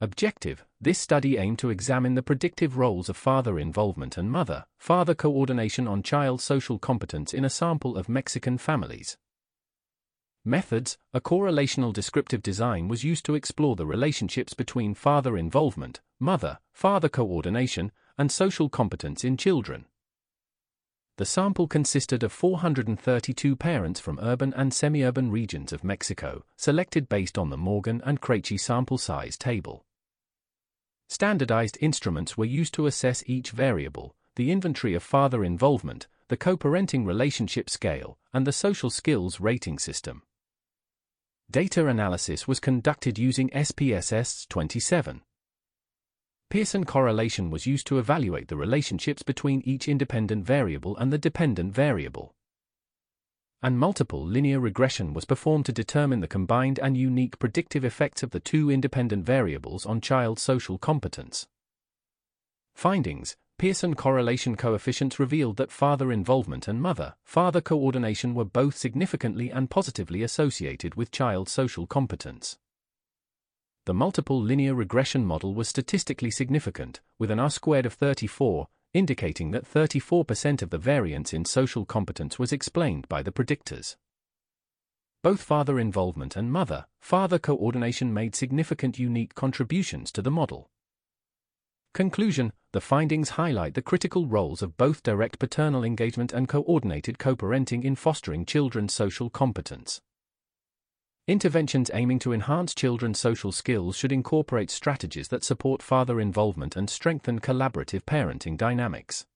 Objective: this study aimed to examine the predictive roles of father involvement and mother-father coordination on child social competence in a sample of Mexican families. Methods: a correlational descriptive design was used to explore the relationships between father involvement, mother-father coordination, and social competence in children. The sample consisted of 432 parents from urban and semi-urban regions of Mexico, selected based on the Morgan and Krejci sample size table. Standardized instruments were used to assess each variable: the inventory of father involvement, the co-parenting relationship scale, and the social skills rating system. Data analysis was conducted using SPSS 27. Pearson correlation was used to evaluate the relationships between each independent variable and the dependent variable. And multiple linear regression was performed to determine the combined and unique predictive effects of the two independent variables on child social competence. Findings: Pearson correlation coefficients revealed that father involvement and mother-father coordination were both significantly and positively associated with child social competence. The multiple linear regression model was statistically significant, with an R-squared of 34, indicating that 34% of the variance in social competence was explained by the predictors. Both father involvement and mother-father coordination made significant unique contributions to the model. Conclusion: the findings highlight the critical roles of both direct paternal engagement and coordinated co-parenting in fostering children's social competence. Interventions aiming to enhance children's social skills should incorporate strategies that support father involvement and strengthen collaborative parenting dynamics.